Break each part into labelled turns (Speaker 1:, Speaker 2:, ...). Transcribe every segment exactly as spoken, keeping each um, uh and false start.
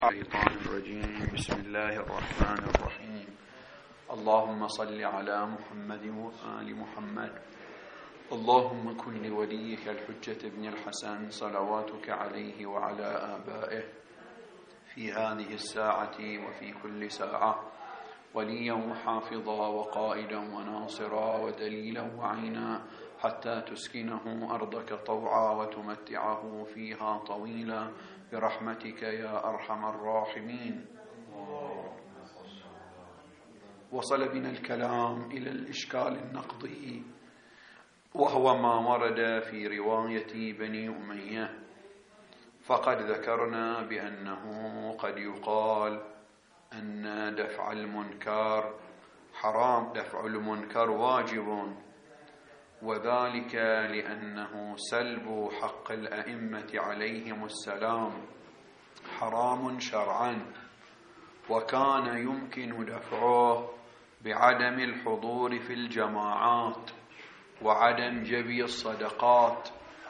Speaker 1: الشيطان الرجيم. بسم الله الرحمن الرحيم. اللهم صل على محمد وآل محمد. اللهم كن لوليك الحجة ابن الحسن صلواتك عليه وعلى آبائه في هذه الساعة وفي كل ساعة وليا وحافظا وقائدا وناصرا ودليلا وعينا حتى تسكنه أرضك طوعا وتمتعه فيها طويلا برحمتك يا أرحم الراحمين. وصل بنا الكلام إلى الإشكال النقضي، وهو ما ورد في رواية بني أمية، فقد ذكرنا بأنه قد يقال أن دفع المنكر حرام، دفع المنكر واجب، وذلك لأنه سلب حق الأئمة عليهم السلام حرام شرعا، وكان يمكن دفعه بعدم الحضور في الجماعات وعدم جبي الصدقات.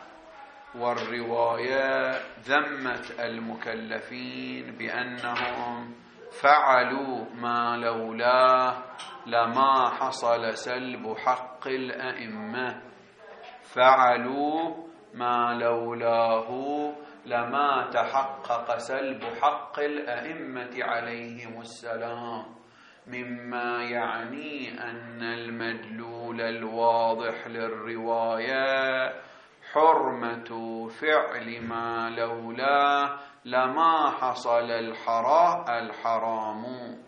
Speaker 1: والرواية ذمت المكلفين بأنهم فعلوا ما لولاه لما حصل سلب حق الأئمة، فعلوا ما لولاه لما تحقق سلب حق الأئمة عليهم السلام، مما يعني أن المدلول الواضح للرواية حرمة فعل ما لولاه لما حصل الحرام.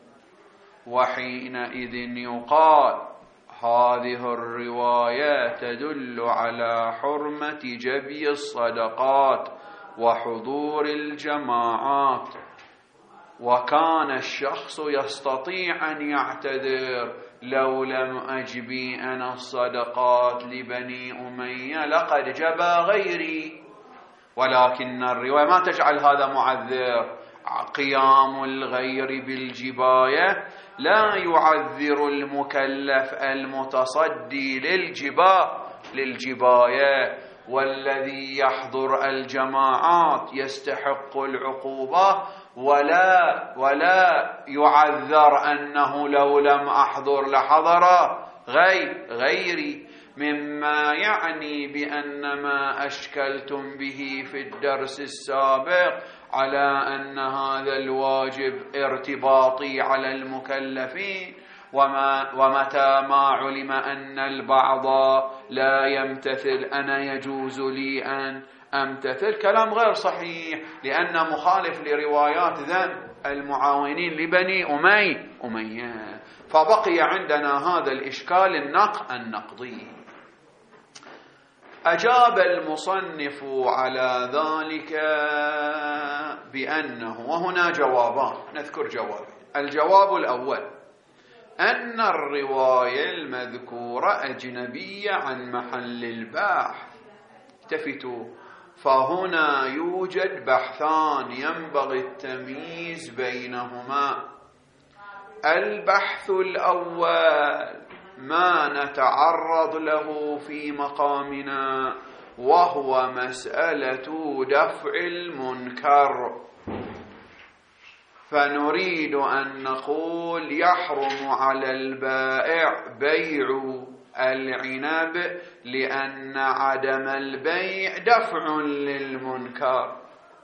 Speaker 1: وحينئذ يقال هذه الرواية تدل على حرمة جبي الصدقات وحضور الجماعات، وكان الشخص يستطيع أن يعتذر: لو لم أجبي أنا الصدقات لبني أمية لقد جبى غيري. ولكن الرواية ما تجعل هذا معذر. قيام الغير بالجباية لا يعذر المكلف المتصدي للجبا للجباية، والذي يحضر الجماعات يستحق العقوبة ولا ولا يعذر أنه لو لم أحضر لحضر غير غيري، مما يعني بأن ما أشكلتم به في الدرس السابق على أن هذا الواجب ارتباطي على المكلفين، وما ومتى ما علم أن البعض لا يمتثل أنا يجوز لي أن أمتثل، كلام غير صحيح، لأن مخالف لروايات ذم المعاونين لبني أمي أمية. فبقي عندنا هذا الإشكال النق النقضي. أجاب المصنف على ذلك بأنه، وهنا جوابان نذكر جوابين. الجواب الأول أن الرواية المذكورة أجنبية عن محل البحث. التفتوا، فهنا يوجد بحثان ينبغي التمييز بينهما. البحث الأول ما نتعرض له في مقامنا، وهو مسألة دفع المنكر. فنريد أن نقول يحرم على البائع بيع العنب لأن عدم البيع دفع للمنكر.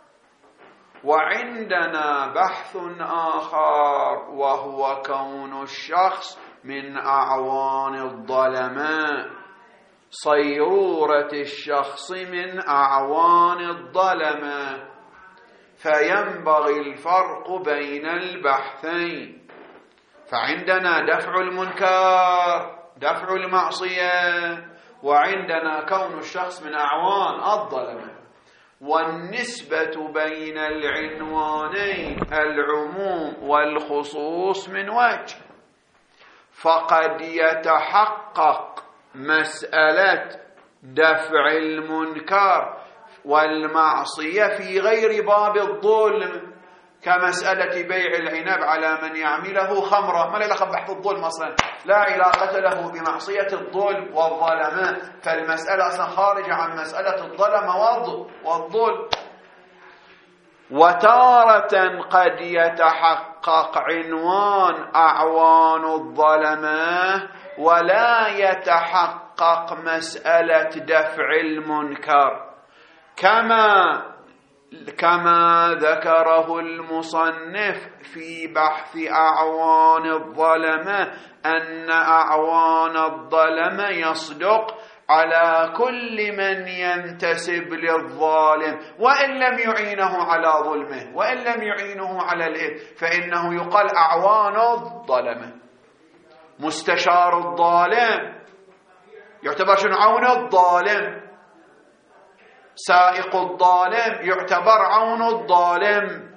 Speaker 1: وعندنا بحث آخر، وهو كون الشخص من أعوان الظلماء، صيرورة الشخص من أعوان الظلماء، فينبغي الفرق بين البحثين. فعندنا دفع المنكر، دفع المعصية، وعندنا كون الشخص من أعوان الظلماء. والنسبة بين العنوانين العموم والخصوص من وجه، فقد يتحقق مسألة دفع المنكر والمعصية في غير باب الظلم، كمسألة بيع العنب على من يعمله خمرة، ما له علاقة ببحث الظلم أصلا، لا علاقة له بمعصية الظلم والظلماء، فالمسألة أصلا خارجة عن مسألة الظلم والظلم. وتارة قد يتحقق عنوان أعوان الظلمة ولا يتحقق مسألة دفع المنكر، كما كما ذكره المصنف في بحث أعوان الظلمة أن أعوان الظلمة يصدق على كل من ينتسب للظالم وإن لم يعينه على ظلمه، وإن لم يعينه على الإثم فإنه يقال أعوان الظلمة. مستشار الظالم يعتبر شنو؟ عون الظالم. سائق الظالم يعتبر عون الظالم.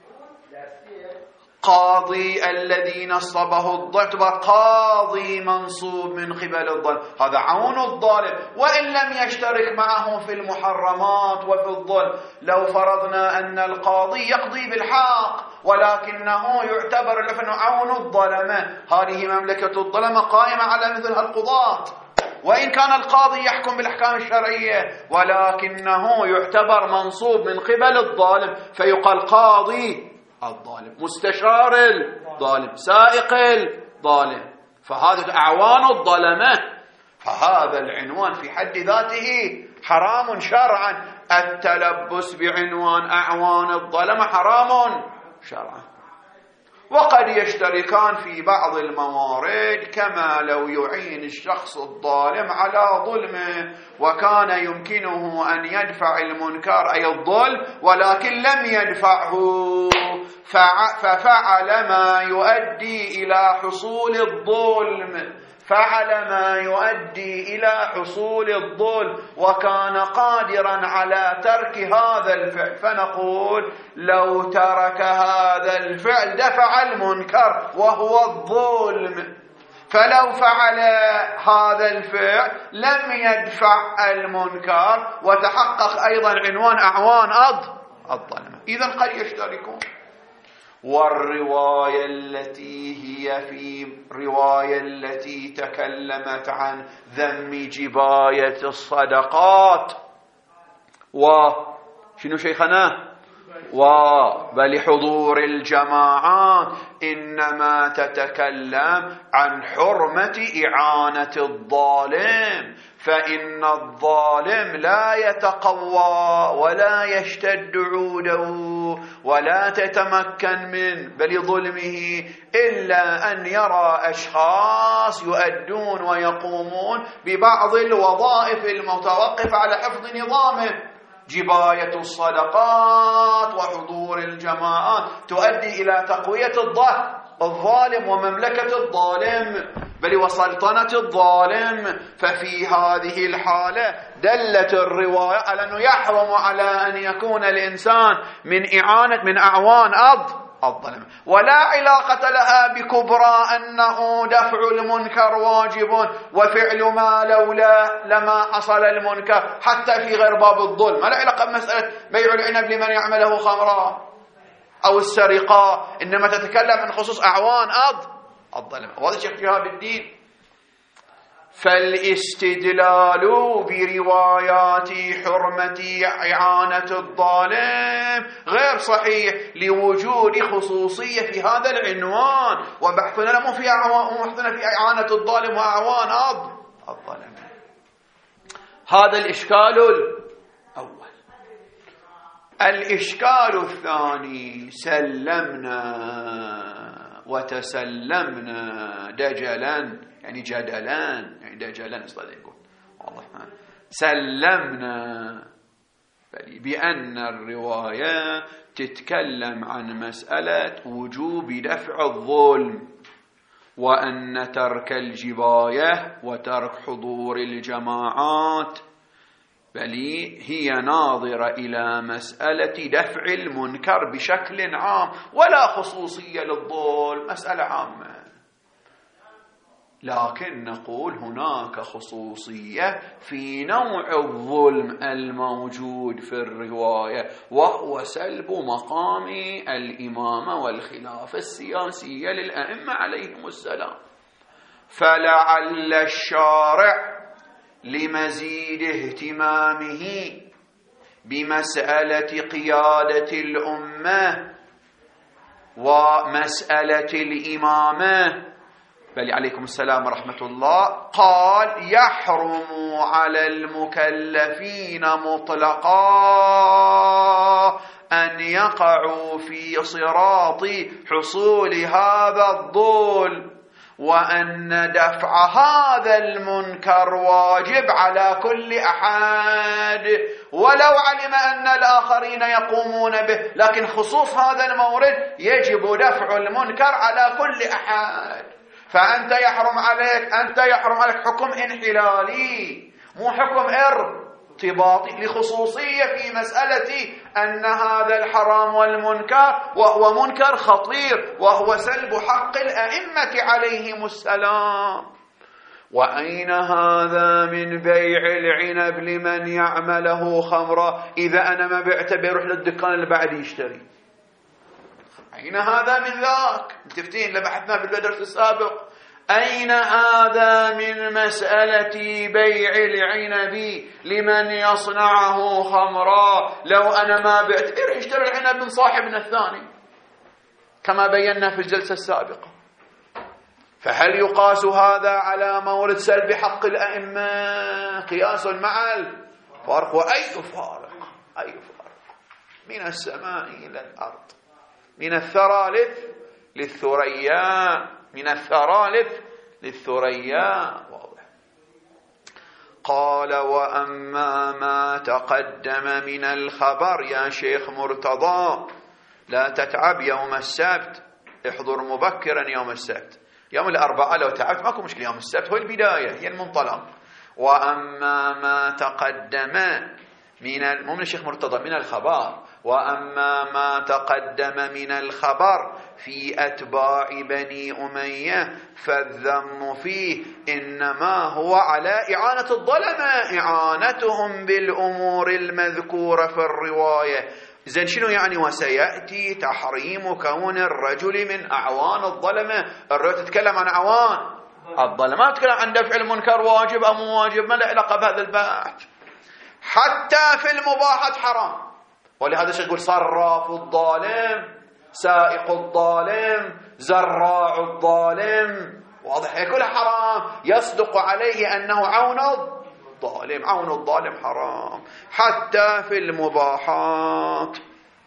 Speaker 1: قاضي الذي نصبه الظالم يعتبر قاضي منصوب من قبل الظالم، هذا عون الظالم وإن لم يشترك معه في المحرمات وفي الظلم. لو فرضنا أن القاضي يقضي بالحق ولكنه يعتبر أنه عون الظلمة، هذه مملكة الظلمة قائمة على مثل القضاة، وإن كان القاضي يحكم بالأحكام الشرعية ولكنه يعتبر منصوب من قبل الظالم فيقال قاضي الظالم، مستشار الظالم، سائق الظالم، فهذا أعوان الظلمة. فهذا العنوان في حد ذاته حرام شرعا، التلبس بعنوان أعوان الظلمة حرام شرعا. وقد يشتركان في بعض الموارد، كما لو يعين الشخص الظالم على ظلمه وكان يمكنه أن يدفع المنكر أي الظلم ولكن لم يدفعه ففعل ما يؤدي إلى حصول الظلم، فعل ما يؤدي إلى حصول الظلم وكان قادرا على ترك هذا الفعل، فنقول لو ترك هذا الفعل دفع المنكر وهو الظلم، فلو فعل هذا الفعل لم يدفع المنكر وتحقق أيضا عنوان أعوان الظلمة. إذن قد يشتركون. والرواية التي هي في رواية التي تكلمت عن ذم جباية الصدقات وشنو شيخنا وبل حضور الجماعات إنما تتكلم عن حرمة إعانة الظالم، فإن الظالم لا يتقوى ولا يشتد عوده ولا تتمكن من بل ظلمه إلا أن يرى أشخاص يؤدون ويقومون ببعض الوظائف المتوقفة على حفظ نظامه. جباية الصدقات وحضور الجماعات تؤدي إلى تقوية الظالم ومملكة الظالم بل وسلطنة الظالم. ففي هذه الحالة دلت الرواية على أنه يحرم على أن يكون الإنسان من إعانة من أعوان الظلم، ولا علاقة لها بكبرى أنه دفع المنكر واجب وفعل ما لولا لما حصل المنكر، حتى في غير باب الظلم. ما له علاقة بمسألة بيع العنب لمن يعمله خمرا أو السرقة، إنما تتكلم عن خصوص أعوان الظلم. وهذا شيخ شهاب الدين. فالاستدلال بروايات حرمة إعانة الظالم غير صحيح لوجود خصوصية في هذا العنوان، وبحثنا لم في بحثنا في إعانة الظالم وأعوان الظالم. هذا الإشكال الأول. الإشكال الثاني: سلمنا وتسلمنا دجلا، يعني جدلا، يعني دجلا استاذ يقول والله سلمنا بأن الرواية تتكلم عن مسألة وجوب دفع الظلم، وأن ترك الجباية وترك حضور الجماعات بل هي ناظرة إلى مسألة دفع المنكر بشكل عام ولا خصوصية للظلم، مسألة عامة. لكن نقول هناك خصوصية في نوع الظلم الموجود في الرواية، وهو سلب مقام الإمامة والخلافة السياسية للأئمة عليهم السلام. فلعل الشارع لمزيد اهتمامه بمسألة قيادة الأمة ومسألة الإمامة، بل عليكم السلام ورحمة الله، قال يحرم على المكلفين مطلقا أن يقعوا في صراط حصول هذا الضول، وأن دفع هذا المنكر واجب على كل أحد ولو علم أن الآخرين يقومون به، لكن خصوص هذا المورد يجب دفع المنكر على كل أحد. فأنت يحرم عليك أنت يحرم عليك حكم انحلالي، مو حكم ارتباطي، لخصوصية في مسألة أن هذا الحرام والمنكر وهو منكر خطير، وهو سلب حق الأئمة عليهم السلام. وأين هذا من بيع العنب لمن يعمله خمرا؟ إذا أنا ما بعته بيروح للدكان اللي بعد يشتري. أين هذا من ذاك؟ متفتين لبحثنا بالدرس السابق. أين هذا من مسألة بيع العنب لمن يصنعه خمرا؟ لو أنا ما بعت بيروح يشتري العنب من صاحبنا الثاني كما بينا في الجلسة السابقة. فهل يقاس هذا على مورد سلب حق الأئمة؟ قياس مع الفارق. وأي فارق؟ أي فارق؟ من السماء إلى الأرض، من الثرى للثريا، من الثرى للثريا. واضح. قال وأما ما تقدم من الخبر يا شيخ مرتضى، لا تتعب يوم السبت، احضر مبكرا يوم السبت. يوم الأربعاء لو تعبت ماكو مشكلة، يوم السبت هو البداية، هي المنطلق. وأما ما تقدم من مو من الشيخ مرتضى، من الخبر. وأما ما تقدم من الخبر في أتباع بني أمية فالذم فيه إنما هو على إعانة الظلمة، إعانتهم بالأمور المذكورة في الرواية. زين شنو يعني؟ وسيأتي تحريم كون الرجل من أعوان الظلمة. الرواية تتكلم عن أعوان الظلمة، ما تتكلم عن دفع المنكر واجب أو مو واجب، ما له علاقة بهذا البحث. حتى في المباحات حرام. ولهذا الشيخ يقول صراف الظالم، سائق الظالم، زراع الظالم. واضح؟ هي كلها حرام، يصدق عليه أنه عون الظالم. عون الظالم حرام حتى في المباحات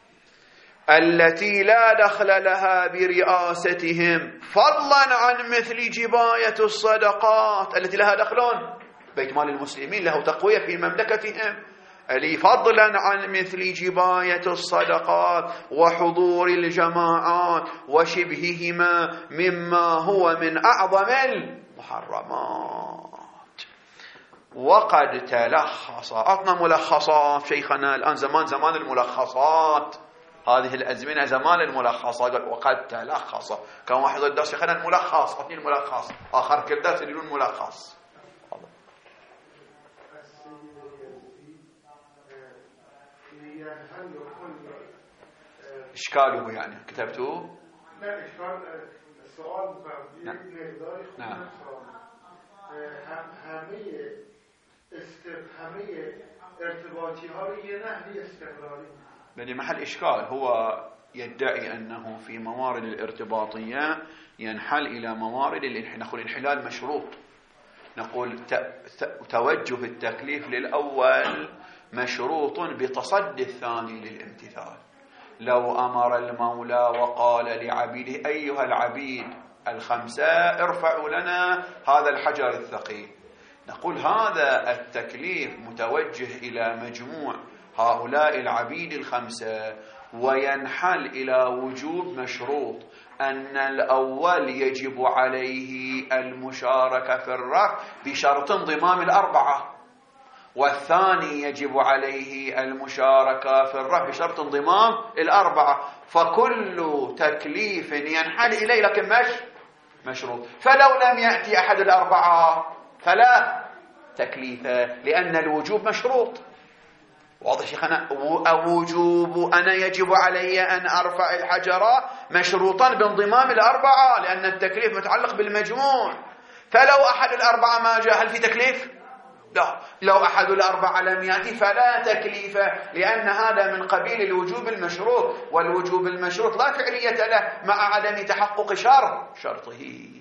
Speaker 1: التي لا دخل لها برئاستهم، فضلا عن مثل جباية الصدقات التي لها دخل بيت مال المسلمين، له تقوية في مملكتهم، اللي فضلا عن مثل جباية الصدقات وحضور الجماعات وشبههما مما هو من أعظم المحرمات. وقد تلخص، أعطنا ملخصات شيخنا الآن، زمان زمان الملخصات، هذه الأزمنة زمان الملخصات. وقد تلخص، كان واحد الدرس شيخنا الملخص، أعطني الملخص، آخر كل درس يقولون ملخص. إشكاله يعني كتبته؟
Speaker 2: لا إشكال السؤال
Speaker 1: نعم نعم
Speaker 2: همه همه ارتباطي هذه نهي استقراري.
Speaker 1: بني محل إشكال. هو يدعي أنه في موارد الارتباطية ينحل إلى موارد الانحلال. نقول الانحلال مشروط، نقول توجه التكليف للأول مشروط بتصدي الثاني للامتثال. لو أمر المولى وقال لعبيده أيها العبيد الخمسة ارفعوا لنا هذا الحجر الثقيل، نقول هذا التكليف متوجه إلى مجموع هؤلاء العبيد الخمسة، وينحل إلى وجوب مشروط أن الأول يجب عليه المشاركة في الرفع بشرط انضمام الأربعة، والثاني يجب عليه المشاركة في الرفع بشرط انضمام الأربعة. فكل تكليف ينحل إليه لكن مش مشروط. فلو لم يأتي أحد الأربعة فلا تكليف، لأن الوجوب مشروط. واضح شيخنا؟ وجوب أنا يجب علي أن أرفع الحجر مشروطا بانضمام الأربعة، لأن التكليف متعلق بالمجموع. فلو أحد الأربعة ما جاء هل في تكليف؟ لا، لو أحد الأربعة لم يأتي فلا تكليف، لأن هذا من قبيل الوجوب المشروط، والوجوب المشروط لا فعلية له مع عدم تحقق شرط شرطه.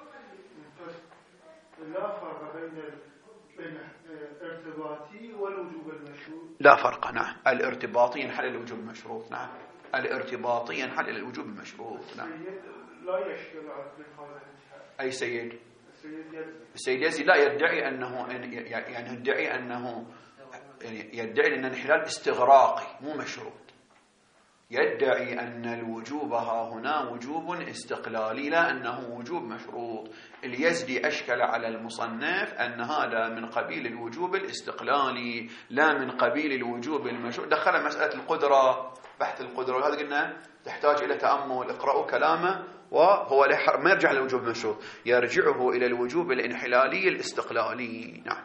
Speaker 2: لا فرق بين الارتباطي والوجوب المشروط.
Speaker 1: لا فرق، نعم. الارتباطي ينحل الوجوب المشروط، نعم. الارتباطي ينحل الوجوب المشروط، نعم.
Speaker 2: لا يشكل على هذا.
Speaker 1: أي سيد؟
Speaker 2: السيد
Speaker 1: يزيد لا يدعي أنه يعني يدعي أنه يعني يدعي أن الانحلال استغراقي مو مشروط. يدعي أن الوجوب ها هنا وجوب استقلالي لا أنه وجوب مشروط. اليزدي أشكل على المصنف أن هذا من قبيل الوجوب الاستقلالي لا من قبيل الوجوب المشروط. دخل مسألة القدرة، بحث القدرة، وهذا قلنا تحتاج إلى تأمل. اقرأوا كلامه، وهو ما يرجع للوجوب المشروط، يرجعه إلى الوجوب الانحلالي الاستقلالي. نعم.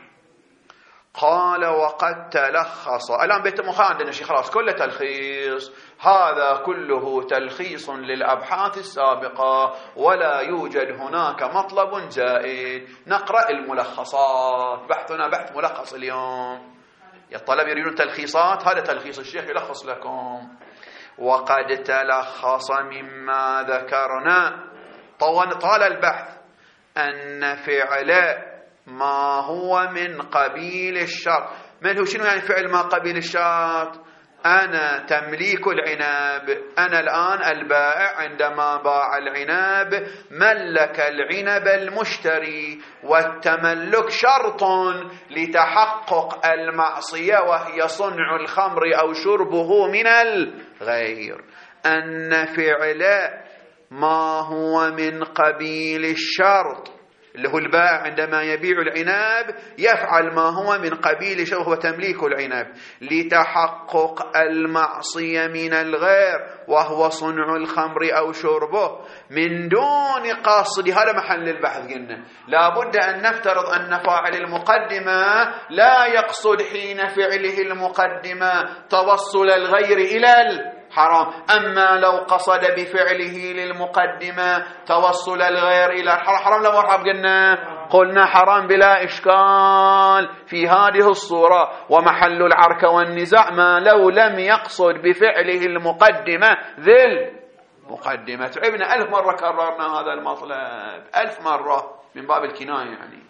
Speaker 1: قال وقد تلخص. الآن بيت مخان عندنا شيء خلاص كله تلخيص، هذا كله تلخيص للأبحاث السابقة ولا يوجد هناك مطلب زائد. نقرأ الملخصات، بحثنا بحث ملخص اليوم. يا الطلب يريدون تلخيصات، هذا تلخيص الشيخ يلخص لكم. وقد تلخص مما ذكرنا، طال البحث، أن فعل ما هو من قبيل الشرط. من هو شنو يعني فعل ما قبيل الشرط؟ أنا تمليك العنب، أنا الآن البائع عندما باع العنب ملك العنب المشتري، والتملك شرط لتحقق المعصية وهي صنع الخمر أو شربه من الغير. أن فعل ما هو من قبيل الشرط اللي هو البائع عندما يبيع العنب يفعل ما هو من قبيل شيء وهو تمليك العنب لتحقق المعصية من الغير وهو صنع الخمر أو شربه من دون قصد. هذا محل البحث. قلنا لابد أن نفترض أن فاعل المقدمة لا يقصد حين فعله المقدمة توصل الغير إلى الحرام. أما لو قصد بفعله للمقدمة توصل الغير إلى الحرام، حرام لو حرام قلنا قلنا حرام بلا إشكال في هذه الصورة. ومحل العرك والنزاع ما لو لم يقصد بفعله المقدمة ذي المقدمة. تعبنا ألف مرة كررنا هذا المطلب ألف مرة من باب الكناية يعني.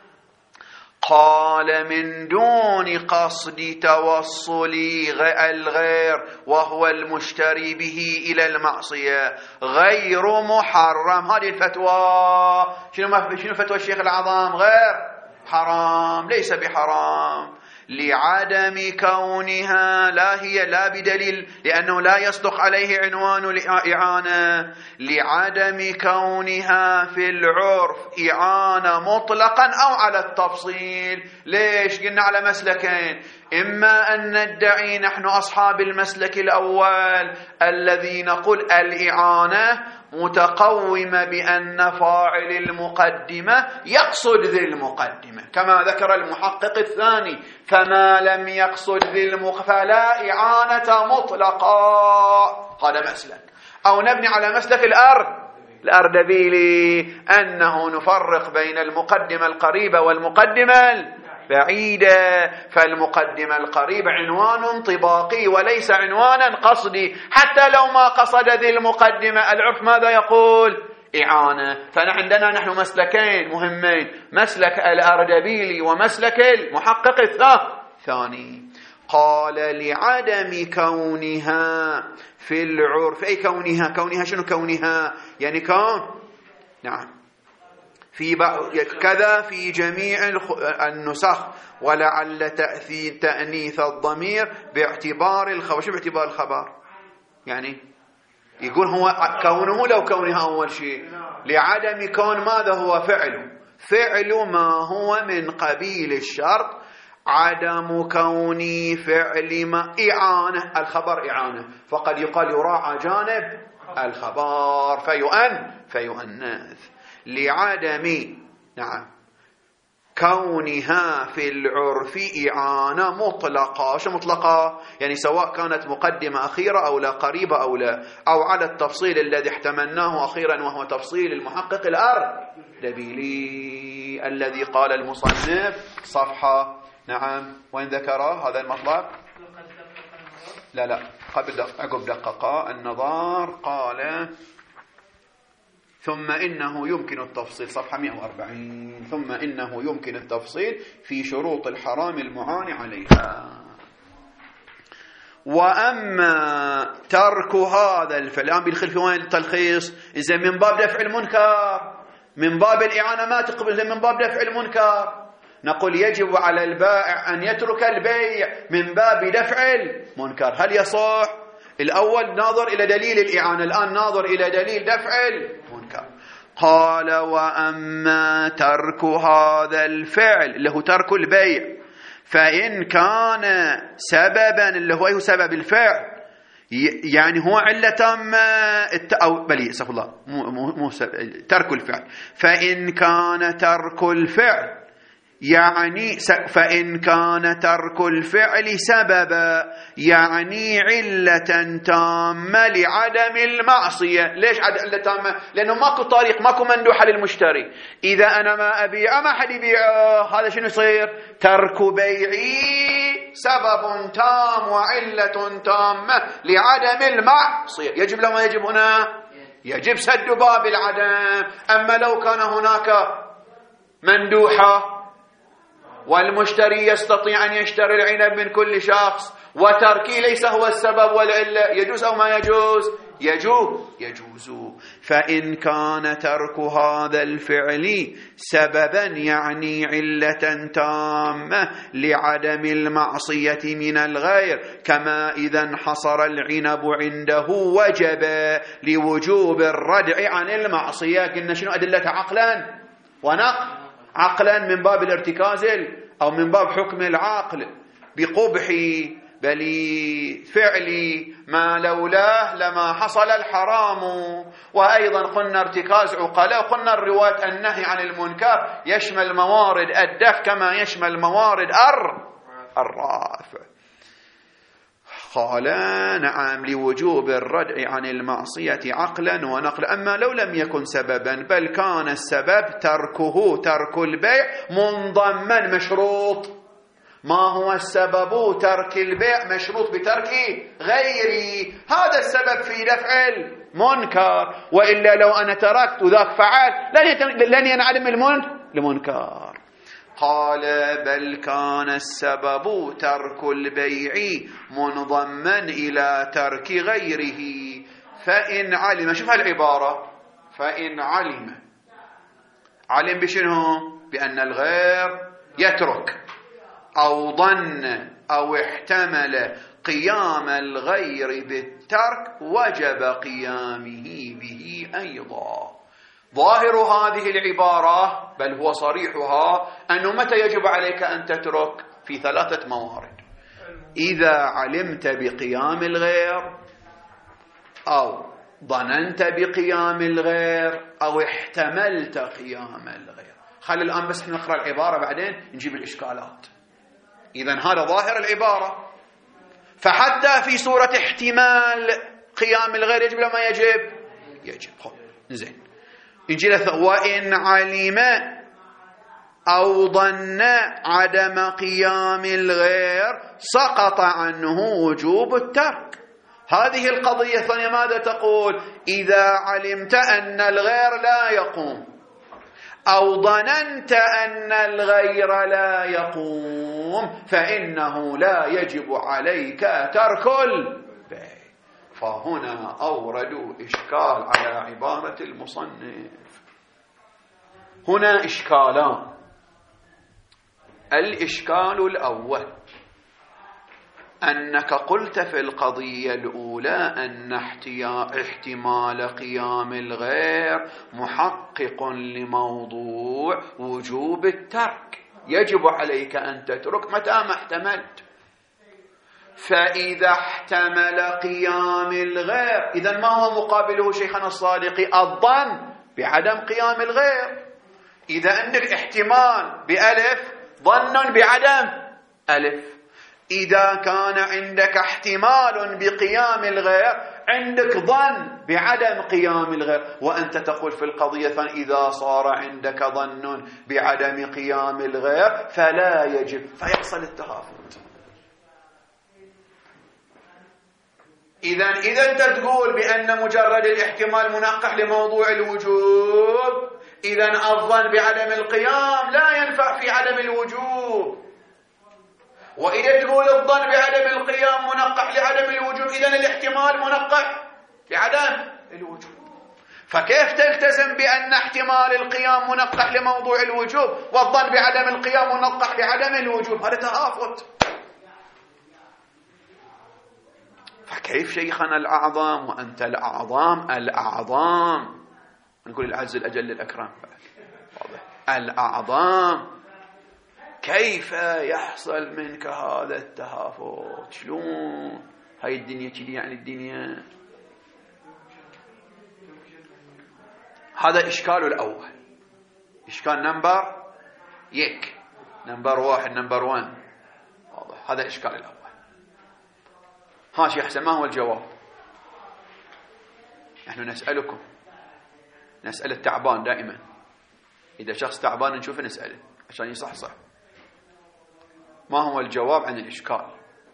Speaker 1: قال من دون قصد توصل الغير وهو المشتري به إلى المعصية غير محرم. هذه الفتوى شنو شنو فتوى الشيخ العظام؟ غير حرام، ليس بحرام لعدم كونها، لا هي لا بدليل لأنه لا يصدق عليه عنوان الإعانة، لعدم كونها في العرف إعانة مطلقا أو على التفصيل. ليش؟ قلنا على مسلكين، إما أن ندعي نحن أصحاب المسلك الأول الذي نقول الإعانة متقومة بأن فاعل المقدمة يقصد ذي المقدمة كما ذكر المحقق الثاني، فما لم يقصد ذي المقدمة فلا إعانة مطلقا. هذا مسلك. أو نبني على مسلك الأرض الأردبيلي أنه نفرق بين المقدمة القريبة والمقدمة بعيدة، فالمقدمة القريب عنوان انطباقي وليس عنوانا قصدي. حتى لو ما قصد ذي المقدمة العرف ماذا يقول؟ إعانة. فنحن عندنا نحن مسلكين مهمين، مسلك الأردبيلي ومسلك المحقق الثاني. قال لعدم كونها في العرف، أي كونها كونها شنو كونها؟ يعني كون نعم في كذا في جميع النسخ، ولعل تأثير تأنيث الضمير باعتبار الخبر. شو باعتبار الخبر؟ يعني يقول هو كونه لو كونها أول شيء لعدم كون ماذا هو فعله، فعل ما هو من قبيل الشرط، عدم كوني فعل ما إعانة، الخبر إعانة، فقد يقال يراعى جانب الخبر فيؤن فيؤنث. لعدم نعم كونها في العرف إعانة مطلقة. شو مطلقة؟ يعني سواء كانت مقدمة أخيرة أو لا، قريبة أو لا، أو على التفصيل الذي احتملناه أخيرا وهو تفصيل المحقق الأردبيلي. الذي قال المصنف صفحة. نعم، وين ذكره هذا المطلب؟ لا لا قبل دق... عقب دققة النظار قال ثم إنه يمكن التفصيل، صفحة مئة وأربعين، ثم إنه يمكن التفصيل في شروط الحرام المعان عليها. وأما ترك هذا الفعل، الآن بيدخل في وين التلخيص؟ إذا من باب دفع المنكر، من باب الإعانة ما تقبل، من باب دفع المنكر نقول يجب على البائع أن يترك البيع من باب دفع المنكر. هل يصح؟ الأول ناظر إلى دليل الإعانة، الآن ناظر إلى دليل دفع المنكر. قال وأما ترك هذا الفعل اللي هو ترك البيع، فإن كان سببا اللي هو سبب الفعل، يعني هو علة ما أو بل استغفر الله مو مو ترك الفعل، فإن كان ترك الفعل يعني فإن كان ترك الفعل سببا يعني علة تامة لعدم المعصية. ليش علة تامة؟ لأنه ماكو طريق، ماكو مندوحة للمشتري. إذا أنا ما أبيع ما حد يبيعه، هذا شنو يصير؟ ترك بيعي سبب تام وعلة تامة لعدم المعصية. يجب لو ما يجب هنا؟ يجب سد باب العدم. أما لو كان هناك مندوحة والمشتري يستطيع أن يشتري العنب من كل شخص وتركي ليس هو السبب والعلة، يجوز أو ما يجوز؟ يجوز يجوز. فإن كان ترك هذا الفعل سببا يعني علة تامة لعدم المعصية من الغير، كما إذا انحصر العنب عنده وجب لوجوب الردع عن المعصية. قلنا شنو أدلة عقلا ونقل؟ عقلا من باب الارتكاز أو من باب حكم العقل بقبح بل فعلي ما لولاه لما حصل الحرام. وأيضا قلنا ارتكاز عقلاء، قلنا الرواية النهي عن المنكر يشمل موارد الدفع كما يشمل موارد الرافع. قال نعم لوجوب الردع عن المعصية عقلا ونقلا. أما لو لم يكن سببا بل كان السبب تركه ترك البيع منضمن مشروط. ما هو السبب؟ ترك البيع مشروط بترك غيري، هذا السبب في دفع المنكر. وإلا لو أنا تركت ذاك فعل لن ينعدم المنكر. قال بل كان السبب ترك البيع منضمن إلى ترك غيره. فإن علم، شوف العبارة، فإن علم، علم بشنو؟ بأن الغير يترك، أو ظن أو احتمل قيام الغير بالترك وجب قيامه به أيضا. ظاهر هذه العبارة بل هو صريحها أنه متى يجب عليك أن تترك؟ في ثلاثة موارد: إذا علمت بقيام الغير، أو ظننت بقيام الغير، أو احتملت قيام الغير. خلي الآن بس نقرأ العبارة بعدين نجيب الإشكالات. إذن هذا ظاهر العبارة. فحتى في صورة احتمال قيام الغير يجب لما يجب؟ يجب. خب زين، نجي وإن علم أو ظن عدم قيام الغير سقط عنه وجوب الترك. هذه القضية الثانية ماذا تقول؟ إذا علمت أن الغير لا يقوم، أو ظننت أن الغير لا يقوم، فإنه لا يجب عليك ترك البيع. فهنا أوردوا إشكال على عبارة المصنف. هنا إشكالان. الإشكال الأول أنك قلت في القضية الأولى أن احتمال قيام الغير محقق لموضوع وجوب الترك، يجب عليك أن تترك متى ما احتملت. فإذا احتمل قيام الغير، إذن ما هو مقابله شيخنا الصادق؟ الظن بعدم قيام الغير. إذا عندك احتمال بألف، ظن بعدم ألف. إذا كان عندك احتمال بقيام الغير، عندك ظن بعدم قيام الغير، وأنت تقول في القضية فإذا صار عندك ظن بعدم قيام الغير فلا يجب، فيحصل التهافت. إذا إذا أنت تقول بأن مجرد الاحتمال منقح لموضوع الوجوب، إذا الظن بعدم القيام لا ينفع في عدم الوجوب. وإذا تقول الظن بعدم القيام منقح لعدم الوجوب، إذا الاحتمال منقح لعدم الوجوب. فكيف تلتزم بأن احتمال القيام منقح لموضوع الوجوب والظن بعدم القيام منقح لعدم الوجوب؟ هذا تهافت. فكيف شيخنا الأعظم وأنت الأعظم الأعظم، نقول العز الأجل الأكرم، الأعظم، كيف يحصل منك هذا التهافت؟ شلون هاي الدنيا كذي؟ يعني الدنيا هذا إشكال الأول، إشكال نمبر يك نمبر واحد نمبر وان، واضح؟ هذا إشكال الأول. ها شيخ حسن، ما هو الجواب؟ نحن نسألكم، نسأل التعبان دائما، إذا شخص تعبان نشوفه نسأله عشان يصحصح. ما هو الجواب عن الإشكال؟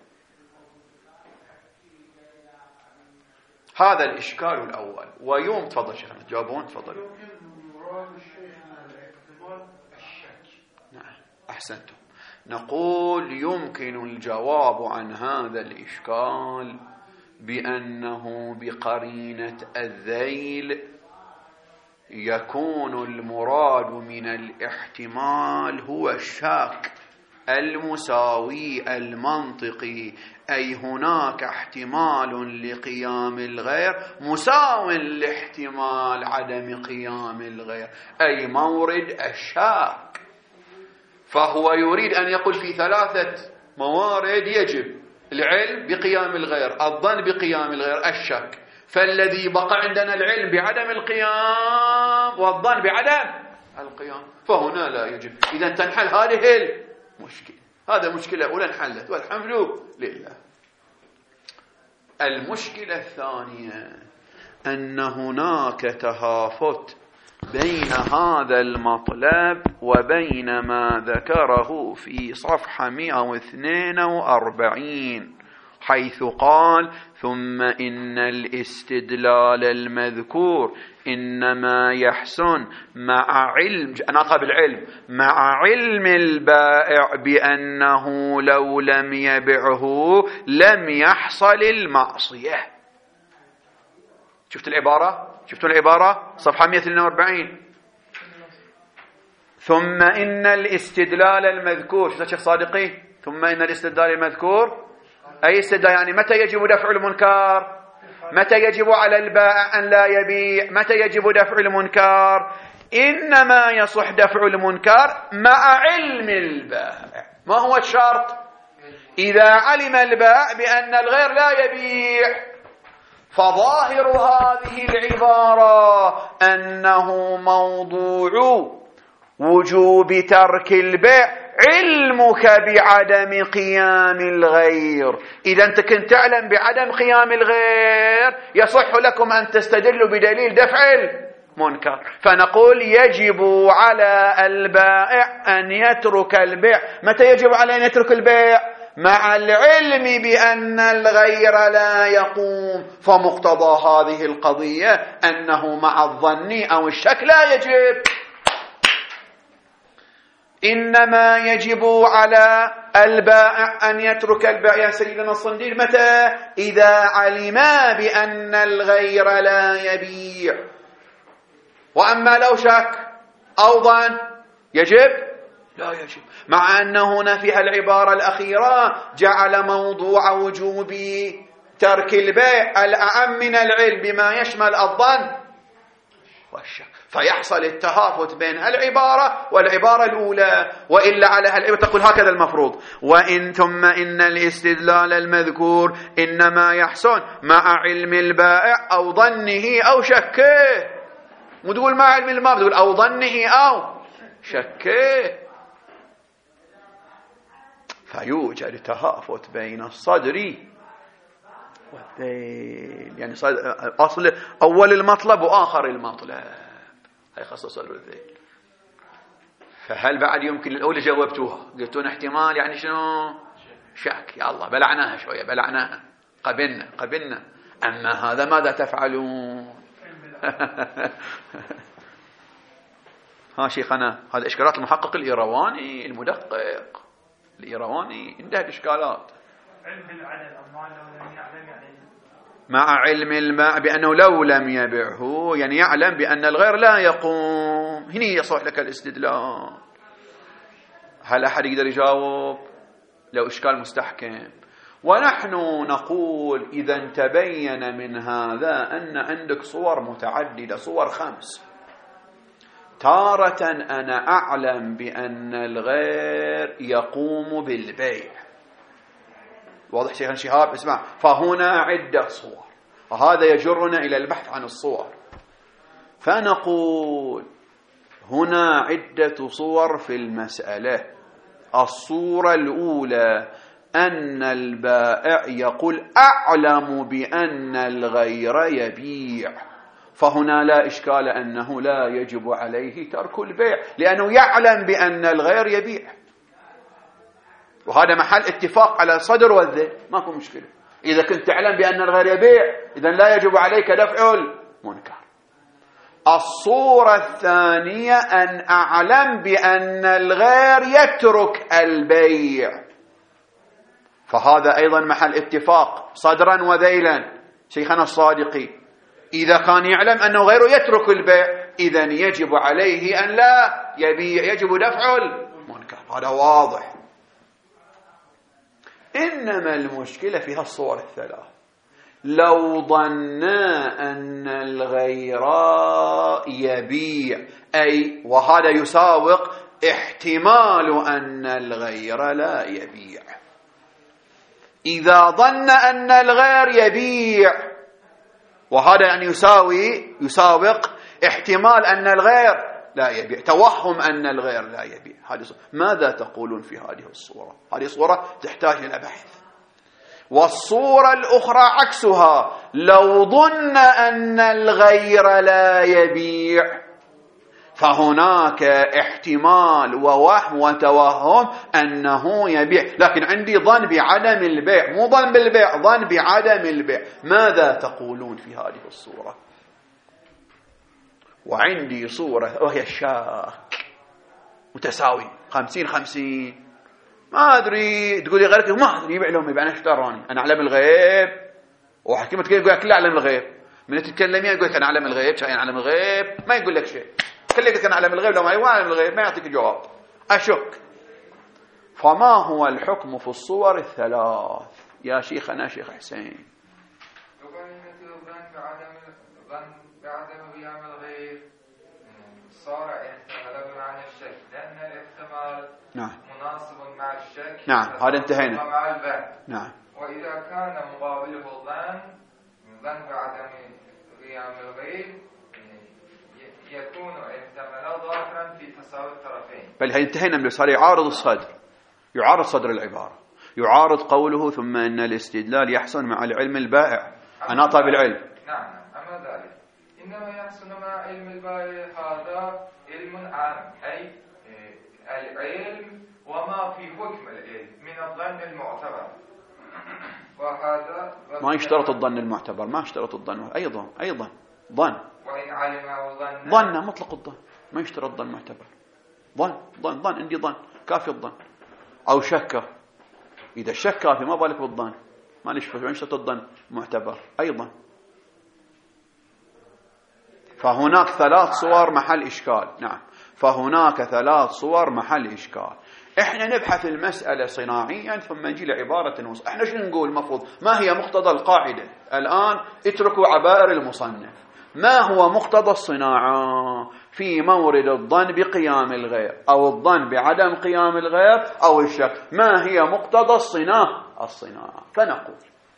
Speaker 1: هذا الإشكال الأول. ويوم تفضل شيخنا تجاوبون، تفضل.
Speaker 2: مراد الشيخ من الاحتمال الشك.
Speaker 1: نعم أحسنتم. نقول يمكن الجواب عن هذا الإشكال بأنه بقرينة الذيل يكون المراد من الاحتمال هو الشك المساوي المنطقي، أي هناك احتمال لقيام الغير مساو لاحتمال عدم قيام الغير، أي مورد الشك. فهو يريد أن يقول في ثلاثة موارد يجب العلم بقيام الغير، الظن بقيام الغير، الشك. فالذي بقى عندنا العلم بعدم القيام والظن بعدم القيام، فهنا لا يجب. إذا تنحل هذه المشكلة. هذا مشكلة أولى انحلت والحمد لله. المشكلة الثانية أن هناك تهافت بين هذا المطلب وبين ما ذكره في صفحة مئة واثنين وأربعين، حيث قال: ثم إن الاستدلال المذكور إنما يحسن مع علم ناقب العلم مع علم البائع بأنه لو لم يبعه لم يحصل المعصية. شفت العبارة؟ شفتوا العبارة؟ صفحة مئة واثنين وأربعين. ثم إن الاستدلال المذكور، شفت شيخ صادقي؟ ثم إن الاستدلال المذكور أي استدلال؟ يعني متى يجب دفع المنكر؟ متى يجب على البائع أن لا يبيع؟ متى يجب دفع المنكر؟ إنما يصح دفع المنكر مع علم البائع. ما هو الشرط؟ إذا علم البائع بأن الغير لا يبيع. فظاهر هذه العبارة أنه موضوع وجوب ترك البيع علمك بعدم قيام الغير. إذا أنت كنت تعلم بعدم قيام الغير يصح لكم أن تستدلوا بدليل دفع المنكر. فنقول يجب على البائع أن يترك البيع. متى يجب على أن يترك البيع؟ مع العلم بأن الغير لا يقوم. فمقتضى هذه القضية أنه مع الظن أو الشك لا يجب. إنما يجب على البائع أن يترك البيع يا سيدنا الصنديل متى؟ إذا علم بأن الغير لا يبيع. وأما لو شك أو ظن يجب؟ لا يجب. مع أن هنا في العبارة الأخيرة جعل موضوع وجوب ترك البيع الأعم من العلم بما يشمل الظن والشك، فيحصل التهافت بين العبارة والعبارة الأولى. وإلا على هالعبارة تقول هكذا المفروض: وإن ثم إن الاستدلال المذكور إنما يحسن مع علم البائع أو ظنه أو شكه. مو تقول مع علم المبيع، تقول أو ظنه أو شكه. فيوجد تهافت بين الصدر والذيل، يعني أصل أول المطلب وآخر المطلب، هي خاصة صدر والذيل. فهل بعد يمكن الأولى جاوبتوها قلتون احتمال يعني شنو شك، يا الله بلعناها شوية بلعناها قبلنا قبلنا، أما هذا ماذا تفعلون؟ ها شيخنا هذا إشكالات المحقق الإيرواني المدقق الإيرواني عنده الإشكالات.
Speaker 2: علم العدد أما لو لم يعلم يعني
Speaker 1: مع علم الماء بأنه لو لم يبعه يعني يعلم بأن الغير لا يقوم، هنا يصح لك الاستدلال. هل أحد يقدر يجاوب؟ لو إشكال مستحكم. ونحن نقول إذا تبين من هذا أن عندك صور متعددة، صور خمس، تارة أنا أعلم بأن الغير يقوم بالبيع، واضح شيخنا شهاب؟ اسمع، فهنا عدة صور، وهذا يجرنا إلى البحث عن الصور. فنقول هنا عدة صور في المسألة. الصورة الأولى أن البائع يقول أعلم بأن الغير يبيع، فهنا لا إشكال أنه لا يجب عليه ترك البيع لأنه يعلم بأن الغير يبيع، وهذا محل اتفاق على صدر والذيل، ماكو مشكلة. إذا كنت تعلم بأن الغير يبيع إذن لا يجب عليك دفع المنكر. الصورة الثانية أن أعلم بأن الغير يترك البيع، فهذا أيضا محل اتفاق صدرا وذيلا. شيخنا الصادقي إذا كان يعلم أنه غيره يترك البيع إذن يجب عليه أن لا يبيع، يجب دفع المنكر، هذا واضح. إنما المشكلة في هالصور الثلاث، لو ظنا أن الغير يبيع، أي وهذا يساوق احتمال أن الغير لا يبيع. إذا ظن أن الغير يبيع وهذا يعني يساوي يساوق احتمال أن الغير لا يبيع، توهم أن الغير لا يبيع، هذه ماذا تقولون في هذه الصورة؟ هذه صورة تحتاج إلى بحث. والصورة الأخرى عكسها، لو ظن أن الغير لا يبيع فهناك احتمال ووهم وتوهم أنه يبيع، لكن عندي ظن بعدم البيع، مو ظن بالبيع، ظن بعدم البيع. ماذا تقولون في هذه الصورة؟ وعندي صورة وهي الشاك متساوي خمسين خمسين، ما أدري تقولي غيرك ما أدري يبيع لهم يبيع، أنا اشتراني أنا أعلم الغيب، وحكيمة تقول لك لا أعلم الغيب، من تتكلمين يقول لك أنا أعلم الغيب، شيء أعلم الغيب ما يقول لك شيء، خليك أنا أعلم الغيب، لو ما يعلم الغيب ما يعطيك جواب. أشك. فما هو الحكم في الصور الثلاث يا شيخنا شيخ حسين؟
Speaker 3: بعدم قيام الغيب صار احتمال عن الشك، لأن الاحتمال
Speaker 1: نعم
Speaker 3: مناسب مع الشك.
Speaker 1: نعم هذا انتهينا.
Speaker 3: مع البعد.
Speaker 1: نعم.
Speaker 3: وإذا كان مقابله الظن ظن بعدم قيام الغيب يكون احتمال ظاهرا في تساوي الطرفين. بل
Speaker 1: انتهينا من صار يعارض الصدر، يعارض صدر العبارة، يعارض قوله ثم إن الاستدلال يحسن مع العلم البائع أناطة بالعلم.
Speaker 3: نعم أما ذلك إنما يحسن مع علم البائع هذا علم عام، أي العلم وما في حكم العلم من الظن المعتبر، وهذا
Speaker 1: ما يشترط الظن المعتبر، ما يشترط الظن أيضا أيضا ظن،
Speaker 3: وإن علمه ظن
Speaker 1: ظن مطلق الظن، ما يشترط الظن معتبر، ظن ظن ظن عندي ظن كافي الظن، أو شك، إذا الشك كافي ما بالك بالظن، ما يشترط الظن معتبر أيضا. فهناك ثلاث صور محل إشكال. نعم فهناك ثلاث صور محل إشكال. إحنا نبحث المسألة صناعيا ثم نجي لعبارة وصف. إحنا شو نقول مفروض؟ ما هي مقتضى القاعدة؟ الآن اتركوا عبائر المصنف، ما هو مقتضى الصناعة في مورد الظن بقيام الغير أو الظن بعدم قيام الغير أو الشك؟ ما هي مقتضى الصناعة؟ الصناعة. فنقول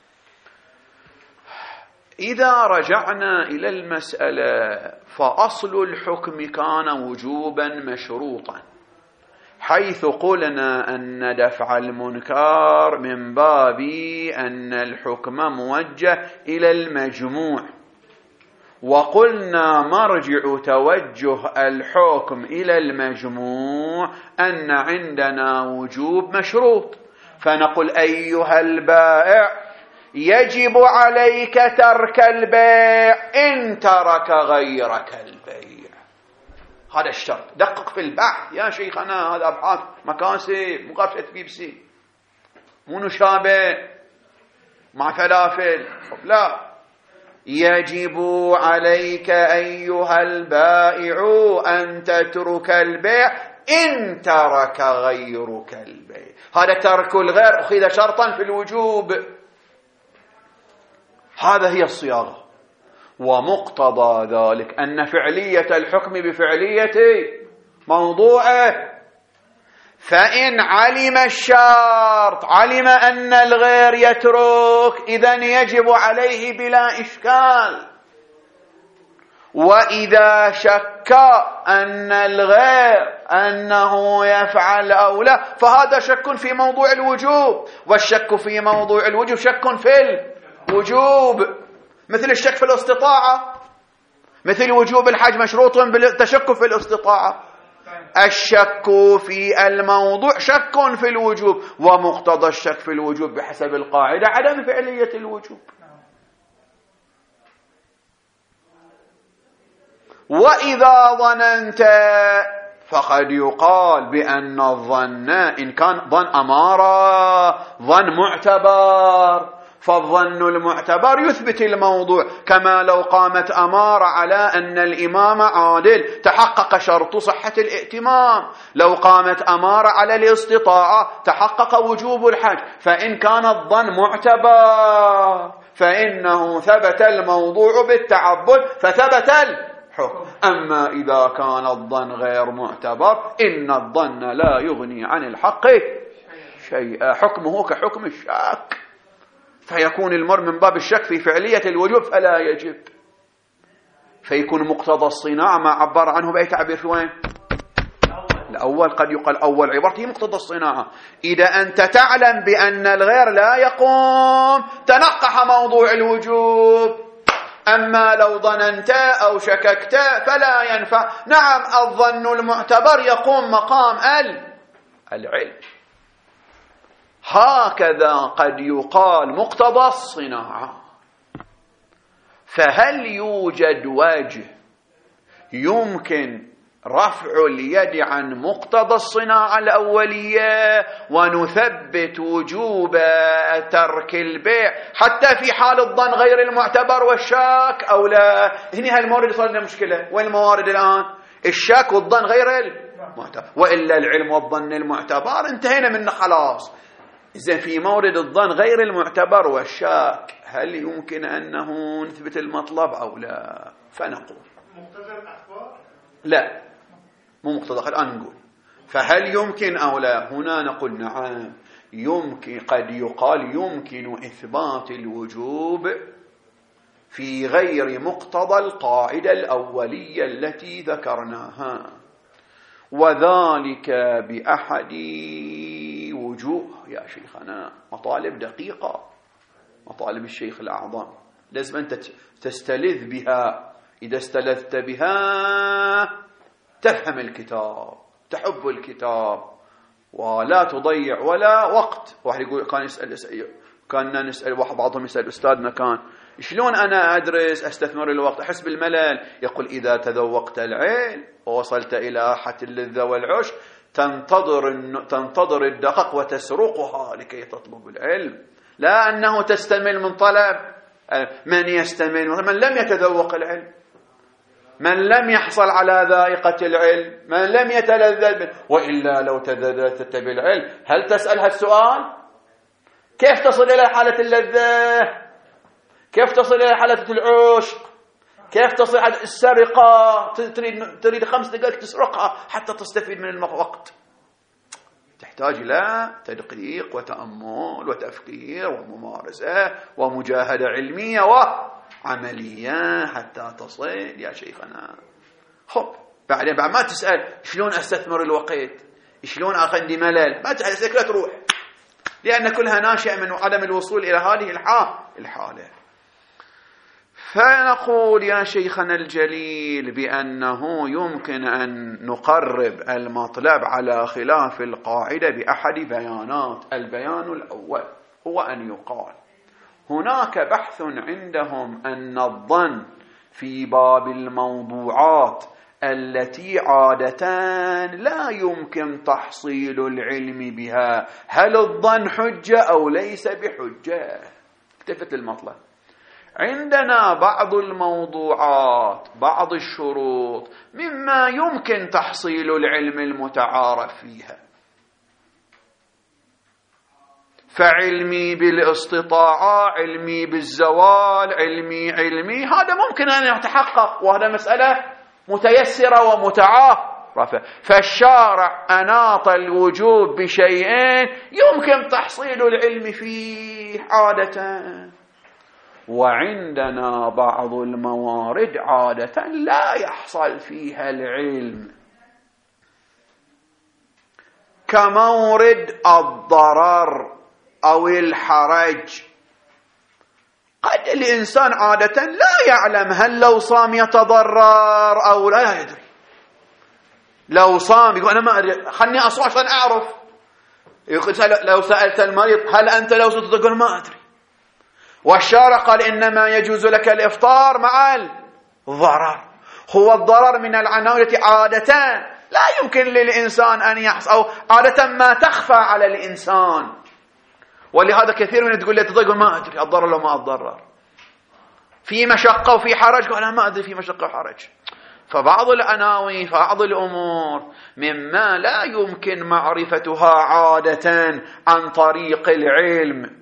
Speaker 1: إذا رجعنا إلى المسألة فأصل الحكم كان وجوبا مشروطا، حيث قلنا أن دفع المنكر من باب أن الحكم موجه إلى المجموع، وقلنا مرجع توجه الحكم إلى المجموع أن عندنا وجوب مشروط، فنقول أيها البائع يجب عليك ترك البيع إن ترك غيرك البيع. هذا الشرط. دقق في البحث يا شيخنا، هذا أبحاث مكاسب، مو قفشة بيبسي، مو نشابه مع فلافل. لا، يجب عليك أيها البائع أن تترك البيع إن ترك غيرك البيع. هذا ترك الغير أخذ شرطا في الوجوب. هذا هي الصياغة. ومقتضى ذلك أن فعلية الحكم بفعلية موضوعه، فإن علم الشرط علم أن الغير يترك، إذن يجب عليه بلا إشكال. وإذا شك أن الغير أنه يفعل أو لا، فهذا شك في موضوع الوجوب، والشك في موضوع الوجوب شك في الوجوب، مثل الشك في الاستطاعة، مثل وجوب الحج مشروط بالتشك في الاستطاعة. الشك في الموضوع شك في الوجوب، ومقتضى الشك في الوجوب بحسب القاعدة عدم فعلية الوجوب. وإذا ظننت فقد يقال بأن الظن إن كان ظن أمارة ظن معتبر، فالظن المعتبر يثبت الموضوع، كما لو قامت أمارة على أن الإمام عادل تحقق شرط صحة الائتمام، لو قامت أمارة على الاستطاعة تحقق وجوب الحج. فإن كان الظن معتبر فإنه ثبت الموضوع بالتعبد فثبت الحكم. أما إذا كان الظن غير معتبر إن الظن لا يغني عن الحق شيئا، حكمه كحكم الشك، فيكون المر من باب الشك في فعلية الوجوب فلا يجب، فيكون مقتضى الصناعة ما عبر عنه بأي تعبير في وين؟ الأول. قد يقال أول عبارته مقتضى الصناعة. إذا أنت تعلم بأن الغير لا يقوم تنقح موضوع الوجوب. أما لو ظننت أو شككت فلا ينفع. نعم، الظن المعتبر يقوم مقام العلم. هكذا قد يقال مقتضى الصناعة. فهل يوجد وجه يمكن رفع اليد عن مقتضى الصناعة الأولية ونثبت وجوب ترك البيع حتى في حال الظن غير المعتبر والشاك أو لا؟ هنا هالمورد صار لنا مشكلة. والموارد الآن الشاك والظن غير المعتبر، وإلا العلم والظن المعتبر انتهينا منه خلاص. إذا في مورد الظن غير المعتبر والشاك هل يمكن أنه نثبت المطلب أو لا؟ فنقول
Speaker 2: مقتضى الأخبار
Speaker 1: لا، مو مقتضى. الآن نقول فهل يمكن أو لا؟ هنا نقول نعم يمكن. قد يقال يمكن إثبات الوجوب في غير مقتضى القاعدة الأولية التي ذكرناها، وذلك بأحد وجوه يا شيخنا. مطالب دقيقة، مطالب الشيخ الأعظم لازم أنت تستلذ بها. إذا استلذت بها تفهم الكتاب، تحب الكتاب، ولا تضيع ولا وقت. واحد يقول كان يسأل كان نسأل واحد بعضهم يسأل أستاذنا كان شلون أنا أدرس أستثمر الوقت أحس بالملل؟ يقول إذا تذوقت العلم ووصلت إلى حد اللذة والعشق تنتظر تنتظر الدقق وتسرقها لكي تطلب العلم، لا أنه تستمل من طلب. من يستمل؟ من لم يتذوق العلم، من لم يحصل على ذائقة العلم، من لم يتلذذ به. وإلا لو تلذذت بالعلم هل تسأل هالسؤال؟ كيف تصل إلى حالة اللذة؟ كيف تصل إلى حالة العشق؟ كيف تصل إلى السرقة؟ تريد تريد خمس دقائق تسرقها حتى تستفيد من الوقت. تحتاج إلى تدقيق وتأمل وتفكير وممارسة ومجاهدة علمية وعملية حتى تصل يا شيخنا. خب بعدين بعد ما تسأل شلون أستثمر الوقت، شلون أخذ عندي ملل؟ ما تحسك تروح، لأن كلها ناشئة من عدم الوصول إلى هذه الحالة. فنقول يا شيخنا الجليل بأنه يمكن أن نقرب المطلب على خلاف القاعدة بأحد بيانات. البيان الأول هو أن يقال هناك بحث عندهم أن الظن في باب الموضوعات التي عادة لا يمكن تحصيل العلم بها، هل الظن حجة أو ليس بحجة؟ التفت المطلب. عندنا بعض الموضوعات، بعض الشروط مما يمكن تحصيل العلم المتعارف فيها، فعلمي بالاستطاعة، علمي بالزوال، علمي علمي هذا ممكن أن يتحقق، وهذا مسألة متيسرة ومتعارفة. فالشارع أناط الوجوب بشيئين يمكن تحصيل العلم فيه عادة. وعندنا بعض الموارد عادة لا يحصل فيها العلم، كمورد الضرر أو الحرج. قد الإنسان عادة لا يعلم هل لو صام يتضرر أو لا يدري. لو صام يقول أنا ما أدري، خلني أصوم عشان أعرف. يقول لو سألت المريض هل أنت لو صمت تقول ما أدري. والشارع قال إنما يجوز لك الإفطار مع الضرر. هو الضرر من العناوين التي عادة لا يمكن للإنسان أن يحصل، أو عادة ما تخفى على الإنسان. ولهذا كثير من تقول لي تقول ما أدري الضرر لو ما أتضرر، في مشقة وفي حرج، قال أنا ما أدري في مشقة وحرج. فبعض العناوين، بعض الأمور مما لا يمكن معرفتها عادة عن طريق العلم.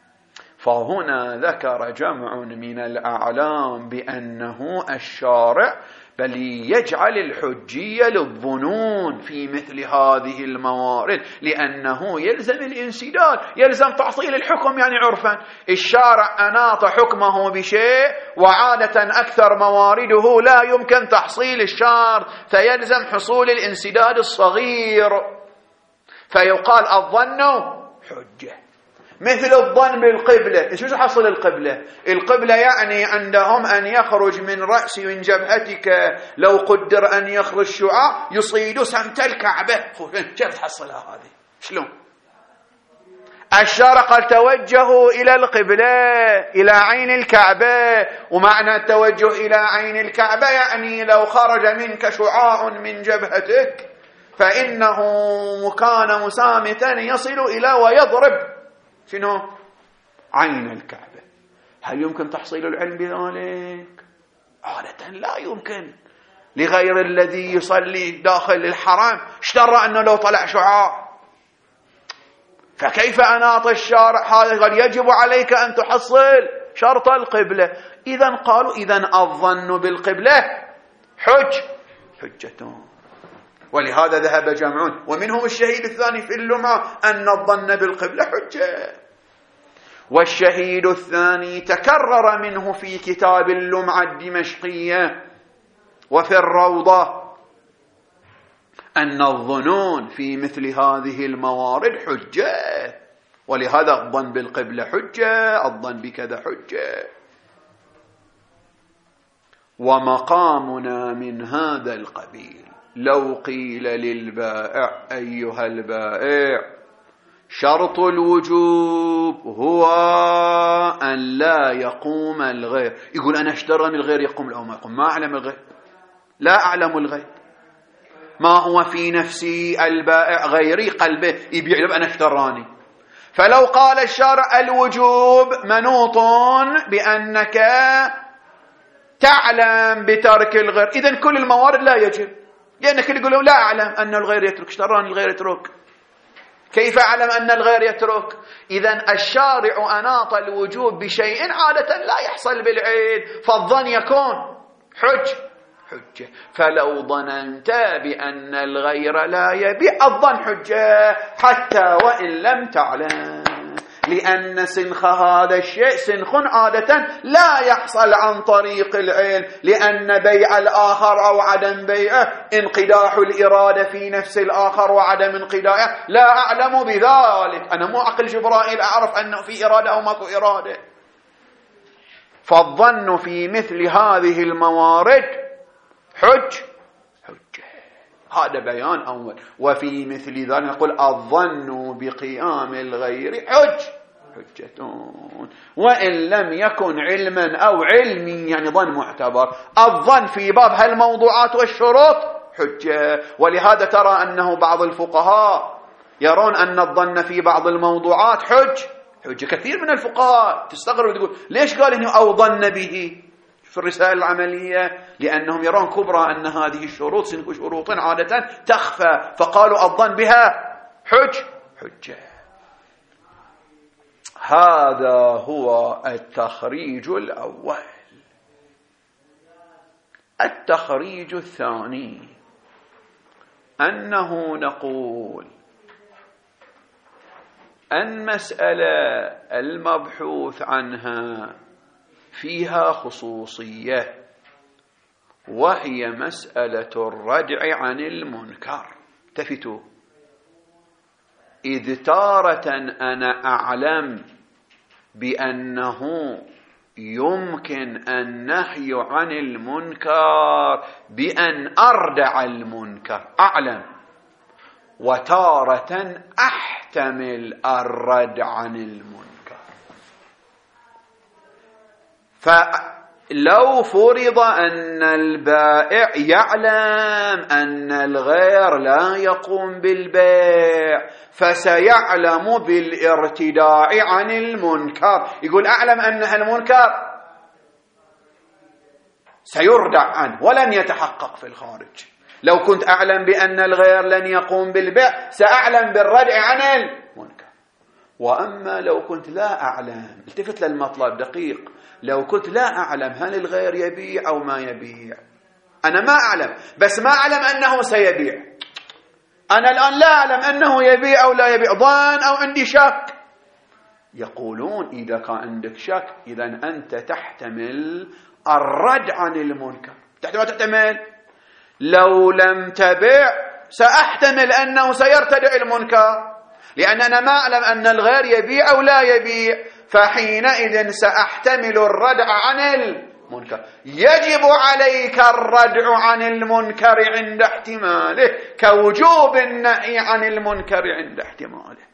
Speaker 1: فهنا ذكر جمع من الأعلام بأنه الشارع بل يجعل الحجية للظنون في مثل هذه الموارد، لأنه يلزم الانسداد، يلزم تحصيل الحكم. يعني عرفا الشارع أناط حكمه بشيء وعادة أكثر موارده لا يمكن تحصيل الشرط، فيلزم حصول الانسداد الصغير، فيقال الظن حجة. مثل الظن بالقبلة. شو حصل القبلة؟ القبلة يعني عندهم أن يخرج من رأس من جبهتك، لو قدر أن يخرج شعاع يصيد سمت الكعبة. كيف تحصلها هذه؟ شلون؟ الشارع قال توجهوا إلى القبلة، إلى عين الكعبة. ومعنى التوجه إلى عين الكعبة يعني لو خرج منك شعاع من جبهتك فإنه كان مسامتا يصل إلى ويضرب شنو؟ عين الكعبة. هل يمكن تحصيل العلم بذلك؟ عادة لا يمكن. لغير الذي يصلي داخل الحرم اشترى أنه لو طلع شعاع، فكيف أناط الشارع هذا؟ قال يجب عليك أن تحصل شرط القبلة. إذن قالوا إذن الظن بالقبلة حج حجة. ولهذا ذهب جمعون ومنهم الشهيد الثاني في اللمعة أن الظن بالقبلة حجة. والشهيد الثاني تكرر منه في كتاب اللمعة الدمشقية وفي الروضة أن الظنون في مثل هذه الموارد حجة. ولهذا الظن بالقبلة حجة، الظن بكذا حجة. ومقامنا من هذا القبيل لو قيل للبائع أيها البائع شرط الوجوب هو أن لا يقوم الغير. يقول أنا اشتراني الغير يقوم أو ما يقوم، ما أعلم الغير، لا أعلم الغير. ما هو في نفسي البائع غيري قلبه يبيع له أنا اشتراني. فلو قال الشارع الوجوب منوط بأنك تعلم بترك الغير، إذن كل الموارد لا يجب، لأنك يقولون لا أعلم أن الغير يترك، اشتراني الغير يترك، كيف أعلم أن الغير يترك؟ إذن الشارع أناط الوجوب بشيء عادة لا يحصل بالعين، فالظن يكون حج حجة. فلو ظننت بأن الغير لا يبيع الظن حجة حتى وإن لم تعلم. لأن سنخ هذا الشيء سنخ عادة لا يحصل عن طريق العلم، لأن بيع الآخر أو عدم بيعه انقداح الإرادة في نفس الآخر وعدم انقداحه، لا أعلم بذلك، أنا مو عقل جبرائيل أعرف أنه في إرادة أو ماكو إرادة. فالظن في مثل هذه الموارد حج حجة، هذا بيان أول. وفي مثل ذلك نقول الظن بقيام الغير حج حجة، وإن لم يكن علما أو علمي يعني ظن معتبر. الظن في باب هالموضوعات والشروط حجة، ولهذا ترى أنه بعض الفقهاء يرون أن الظن في بعض الموضوعات حج حجة. كثير من الفقهاء تستغرب تقول ليش قال إنه أو ظن به في الرسائل العملية، لأنهم يرون كبرى أن هذه الشروط شروط عادة تخفى، فقالوا الظن بها حج حجة. هذا هو التخريج الأول. التخريج الثاني أنه نقول المسألة المبحوث عنها فيها خصوصية، وهي مسألة الردع عن المنكر. التفتوا، إذ تارة أنا أعلم بأنه يمكن النهي عن المنكر بأن أردع المنكر، أعلم، وتارة أحتمل الردع عن المنكر. فلو فرض أن البائع يعلم أن الغير لا يقوم بالبيع، فسيعلم بالارتداع عن المنكر، يقول أعلم أن المنكر سيردع عنه ولن يتحقق في الخارج. لو كنت أعلم بأن الغير لن يقوم بالبيع سأعلم بالردع عن المنكر. وأما لو كنت لا أعلم، التفت للمطلب دقيق، لو كنت لا أعلم هل الغير يبيع أو ما يبيع، أنا ما أعلم، بس ما أعلم أنه سيبيع، أنا الآن لا أعلم أنه يبيع أو لا يبيع، ظن أو عندي شك. يقولون إذا كان عندك شك إذا أنت تحتمل الردع عن المنكر. تحتمل تحتمل لو لم تبيع سأحتمل أنه سيرتدع المنكر، لأن أنا ما أعلم أن الغير يبيع أو لا يبيع، فحينئذ سأحتمل الردع عن المنكر. يجب عليك الردع عن المنكر عند احتماله، كوجوب النهي عن المنكر عند احتماله.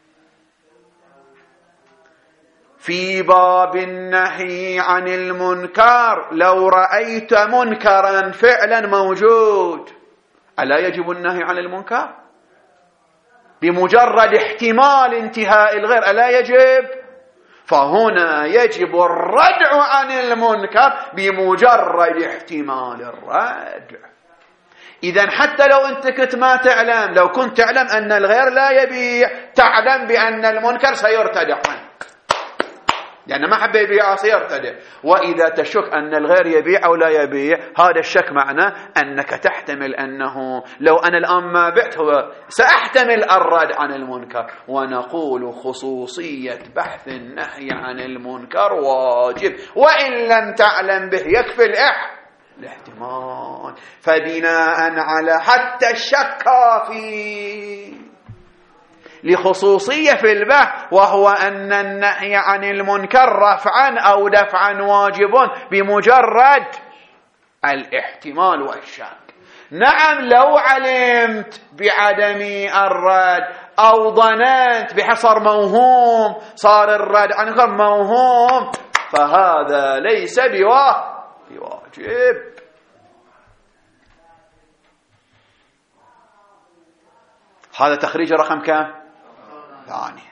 Speaker 1: في باب النهي عن المنكر لو رأيت منكرا فعلا موجود، ألا يجب النهي عن المنكر؟ بمجرد احتمال انتهاء الغير ألا يجب؟ فهنا يجب الردع عن المنكر بمجرد احتمال الردع. إذن حتى لو أنت كنت ما تعلم، لو كنت تعلم أن الغير لا يبيع، تعلم بأن المنكر سيرتدع عنه، لأن ما حب يبيع سيرتدع. وإذا تشك أن الغير يبيع أو لا يبيع، هذا الشك معناه أنك تحتمل أنه لو أنا الآن ما بعت هو سأحتمل الرد عن المنكر. ونقول خصوصية بحث النهي عن المنكر واجب، وإن لم تعلم به يكفي الإح الاحتمال. فبناء على حتى الشك كافي لخصوصية في البحث، وهو أن النهي عن المنكر رفعا أو دفعا واجب بمجرد الاحتمال والشك. نعم لو علمت بعدم الرد أو ظننت بحصر موهوم صار الرد عنك موهوم، فهذا ليس بواجب. هذا تخريج رقم كم؟ ثاني.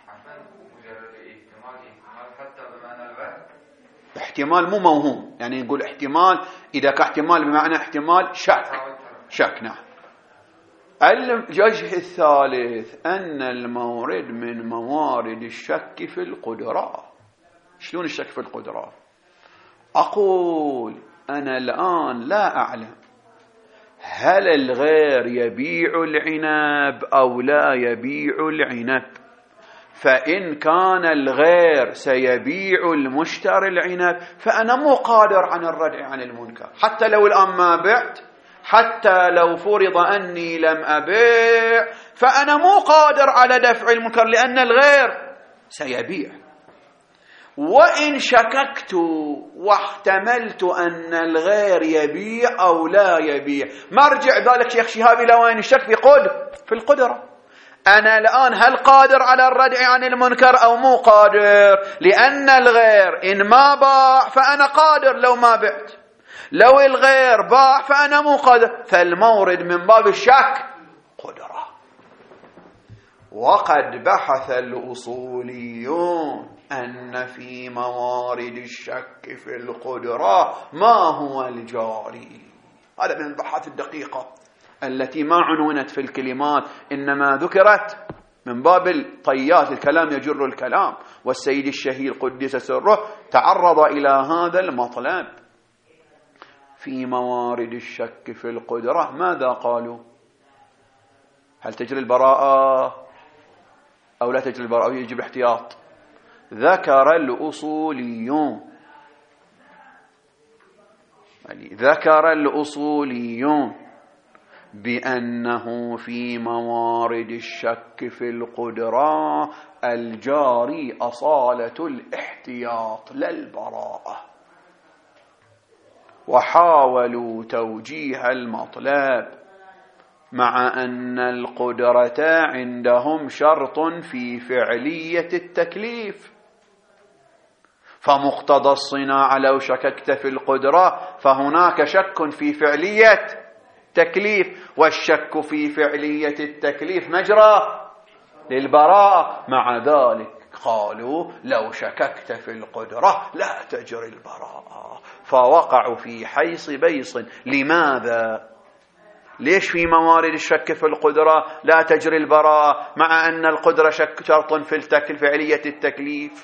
Speaker 1: احتمال مو موهوم، يعني نقول احتمال إذا كان احتمال بمعنى احتمال شك شك. نعم. الوجه الثالث أن المورد من موارد الشك في القدرة. شلون الشك في القدرة؟ أقول أنا الآن لا أعلم هل الغير يبيع العنب أو لا يبيع العنب، فإن كان الغير سيبيع المشتري العنب فأنا مو قادر عن الردع عن المنكر، حتى لو الآن ما بعت، حتى لو فرض أني لم أبيع، فأنا مو قادر على دفع المنكر لأن الغير سيبيع. وإن شككت واحتملت أن الغير يبيع أو لا يبيع، مرجع ذلك شيخ شهاب إلى وين؟ الشك في قدر في القدرة. أنا الآن هل قادر على الردع عن المنكر أو مو قادر؟ لأن الغير إن ما باع فأنا قادر لو ما بعت، لو الغير باع فأنا مو قادر، فالمورد من باب الشك قدرة. وقد بحث الأصوليون أن في موارد الشك في القدرة ما هو الجاري. هذا من البحث الدقيقة التي ما عنونت في الكلمات، إنما ذكرت من باب الطيات، الكلام يجر الكلام. والسيد الشهير قدس سره تعرض إلى هذا المطلب في موارد الشك في القدرة. ماذا قالوا؟ هل تجري البراءة أو لا تجري البراءة؟ يجب الاحتياط. ذكر الأصوليون ذكر الأصوليون بأنه في موارد الشك في القدرة الجاري أصالة الاحتياط لا البراءة، وحاولوا توجيه المطلب مع أن القدرة عندهم شرط في فعلية التكليف، فمقتضى الصناعة لو شككت في القدرة فهناك شك في فعلية تكليف، والشك في فعلية التكليف مجرى للبراءة. مع ذلك قالوا لو شككت في القدرة لا تجري البراءة، فوقعوا في حيص بيص. لماذا؟ ليش في موارد الشك في القدرة لا تجري البراءة مع أن القدرة شك شرط في التكل فعلية التكليف؟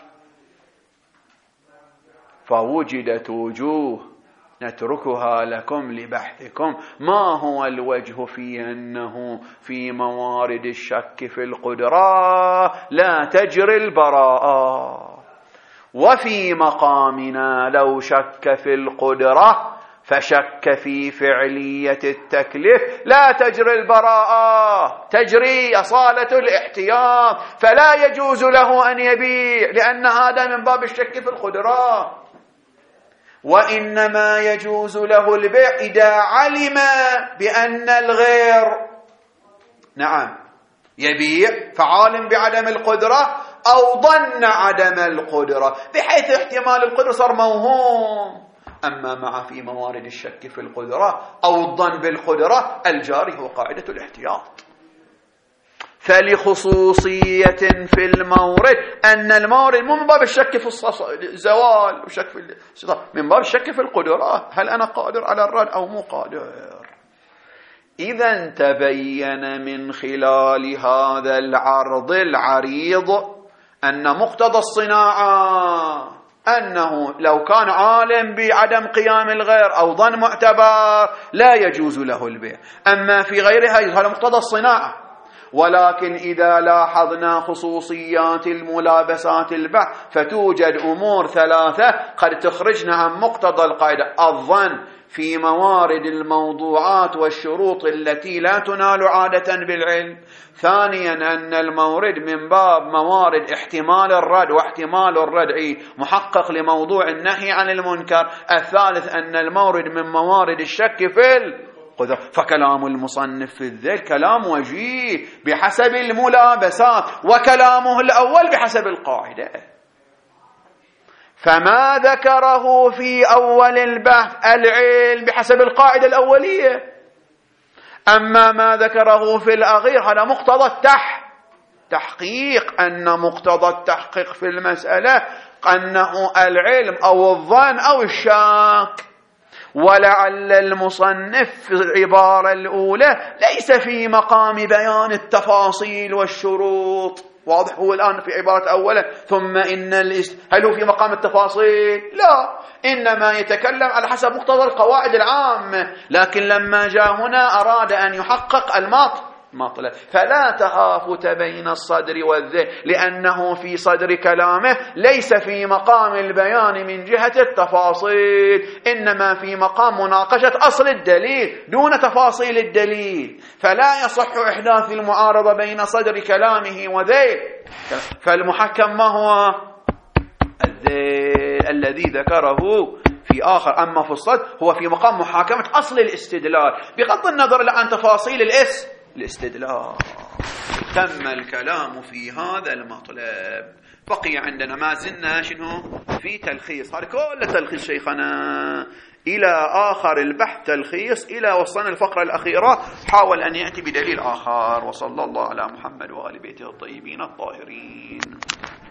Speaker 1: فوجدت وجوه نتركها لكم لبحثكم. ما هو الوجه في أنه في موارد الشك في القدرة لا تجري البراءة، وفي مقامنا لو شك في القدرة فشك في فعلية التكليف لا تجري البراءة، تجري أصالة الاحتياط، فلا يجوز له أن يبيع لأن هذا من باب الشك في القدرة. وإنما يجوز له البيع إذا علم بأن الغير نعم يبيع فعالم بعدم القدرة أو ظن عدم القدرة، بحيث احتمال القدرة صار موهوم. أما مع في موارد الشك في القدرة أو الظن بالقدرة الجاري هو قاعدة الاحتياط. فلخصوصية في المورد أن المورد مو من باب الشك في الزوال وشك في الصدار، من باب الشك في القدرة، هل أنا قادر على الرد أو مو قادر. إذا تبين من خلال هذا العرض العريض أن مقتضى الصناعة أنه لو كان عالم بعدم قيام الغير أو ظن معتبر لا يجوز له البيع. أما في غيرها هذا مقتضى الصناعة. ولكن إذا لاحظنا خصوصيات الملابسات البحث فتوجد أمور ثلاثة قد تخرجنا عن مقتضى القاعدة. الظن في موارد الموضوعات والشروط التي لا تنال عادة بالعلم. ثانيا أن المورد من باب موارد احتمال الرد، واحتمال الردع محقق لموضوع النهي عن المنكر. الثالث أن المورد من موارد الشك في القدرة. فكلام المصنف في الذيل كلام وجيه بحسب الملابسات، وكلامه الأول بحسب القاعدة. فما ذكره في أول البحث العلم بحسب القاعدة الأولية، أما ما ذكره في الأخير هذا مقتضى التح تحقيق. أن مقتضى التحقيق في المسألة أنه العلم أو الظن أو الشك. ولعل المصنف في العبارة الأولى ليس في مقام بيان التفاصيل والشروط. واضح؟ هو الآن في عبارة أولا ثم إن الاست... هل هو في مقام التفاصيل؟ لا، إنما يتكلم على حسب مقتضى القواعد العامة. لكن لما جاء هنا أراد أن يحقق الماط مطلب. فلا تخافت بين الصدر والذهن، لأنه في صدر كلامه ليس في مقام البيان من جهة التفاصيل، إنما في مقام مناقشة أصل الدليل دون تفاصيل الدليل. فلا يصح إحداث المعارضة بين صدر كلامه وذيل. فالمحكم ما هو؟ الذيل الذي ذكره في آخر. أما في الصدر هو في مقام محاكمة أصل الاستدلال بغض النظر عن تفاصيل الإس الاستدلال. تم الكلام في هذا المطلب. بقي عندنا ما زلنا شنو في تلخيص. هذا كل تلخيص شيخنا إلى آخر البحث تلخيص، إلى وصلنا الفقرة الأخيرة حاول أن يأتي بدليل آخر. وصلى الله على محمد وآل بيته الطيبين الطاهرين.